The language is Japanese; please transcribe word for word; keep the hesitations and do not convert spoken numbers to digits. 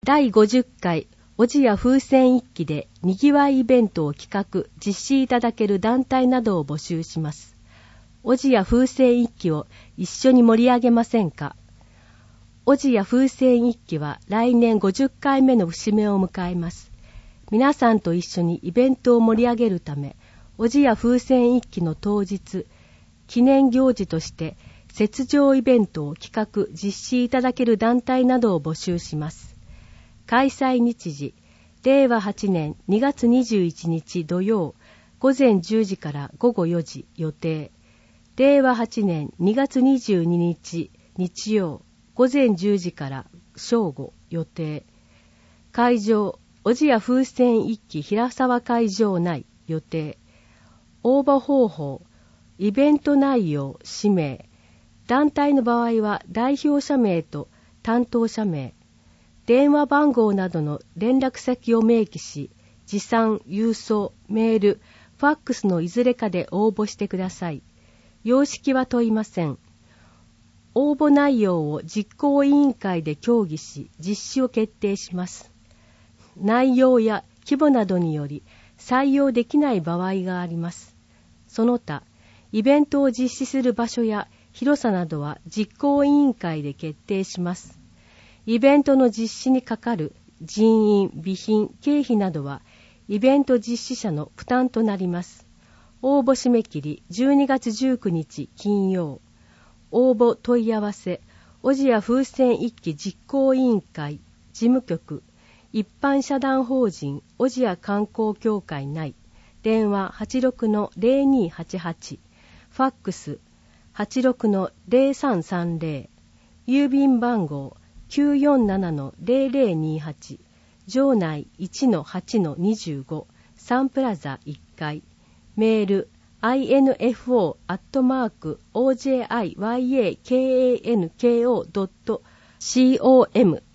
だいごじゅっかいおじや風船一揆でにぎわいイベントを企画実施いただける団体などを募集します。おじや風船一揆を一緒に盛り上げませんか。おじや風船一揆は来年ごじゅっかいめの節目を迎えます。皆さんと一緒にイベントを盛り上げるため、おじや風船一揆の当日、記念行事として雪上イベントを企画実施いただける団体などを募集します。開催日時、れいわはちねんにがつにじゅういちにち土曜、ごぜんじゅうじからごごよじ予定。れいわはちねんにがつにじゅうににち日曜、ごぜんじゅうじから正午予定。会場、おじや風船一揆平沢会場内予定。応募方法、イベント内容、氏名。団体の場合は代表者名と担当者名。電話番号などの連絡先を明記し、持参、郵送、メール、ファックスのいずれかで応募してください。様式は問いません。応募内容を実行委員会で協議し、実施を決定します。内容や規模などにより採用できない場合があります。その他、イベントを実施する場所や広さなどは実行委員会で決定します。イベントの実施にかかる人員、備品、経費などはイベント実施者の負担となります。応募締め切りじゅうにがつじゅうくにち金曜。応募問い合わせ、おじや風船一揆実行委員会、事務局、一般社団法人おじや観光協会内、電話 はちろくのぜろにはちはち、ファックス はちろくのぜろさんさんぜろ、郵便番号 きゅうよんななのぜろぜろにはち、場内 いちのはちのにじゅうご、サンプラザいっかい、メール アイエヌエフオー アットマーク オージェーアイワイエーケーエーエヌケーオー ドット コム